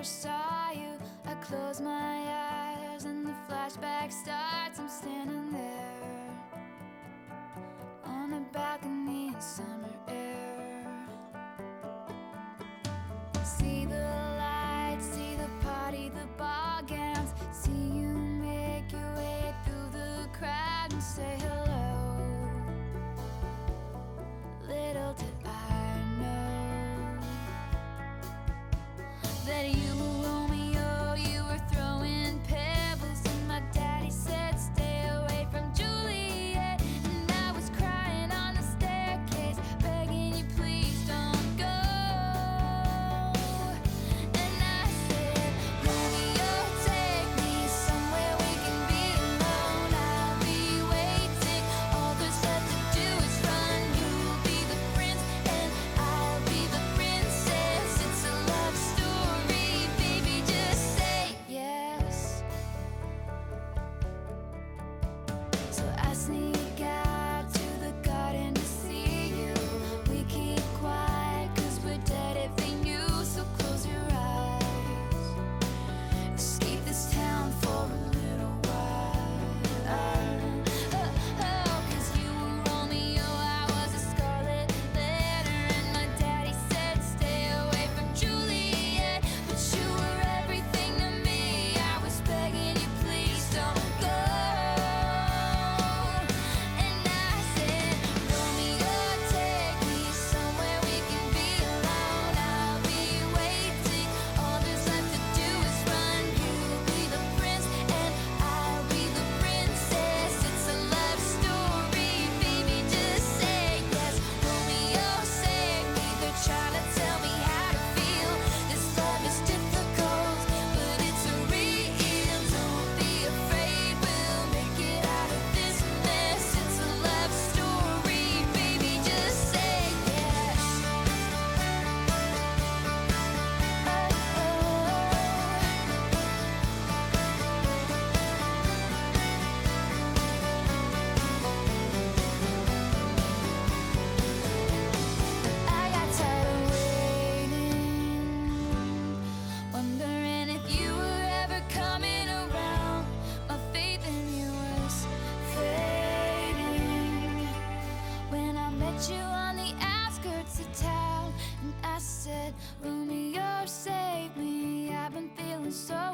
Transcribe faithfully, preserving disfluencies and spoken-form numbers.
first saw you, I close my eyes and the flashback starts. I'm standing there on a balcony in summer air. See the lights, see the party, the ball gowns. See you make your way through the crowd and say hello. Little did I know that you were Romeo, you were throwing pebbles, and my daddy said stay away from Juliet. And I was crying on the staircase, begging you please don't go. And I said, Romeo, take me somewhere we can be alone. I'll be waiting, all there's left to do is run. You'll be the prince and I'll be the princess. It's a love story, baby, just say yes. So I sneak out to the garden to see you. We keep quiet cause we're dead if they knew. So close your eyes, escape this town for a little while. Oh, oh, cause you were Romeo, I was a scarlet letter, and my daddy said stay away from Juliet. But you were everything to me, I was begging you please don't go. And I said, Romeo, take me somewhere we can be alone. I'll be waiting, all there's left to do is run. You'll be the prince and I'll be the princess. It's a love story, baby, just say yes. Romeo, save me, they're trying to tell me how to feel. This love is difficult, but it's real. Don't be afraid, we'll make it out of this mess. It's a love story, baby, just say yes. I got tired of waiting, wondering if you were ever coming around. My faith in you was fading when I met you on the outskirts of town. And I said, Romeo, save me, I've been feeling so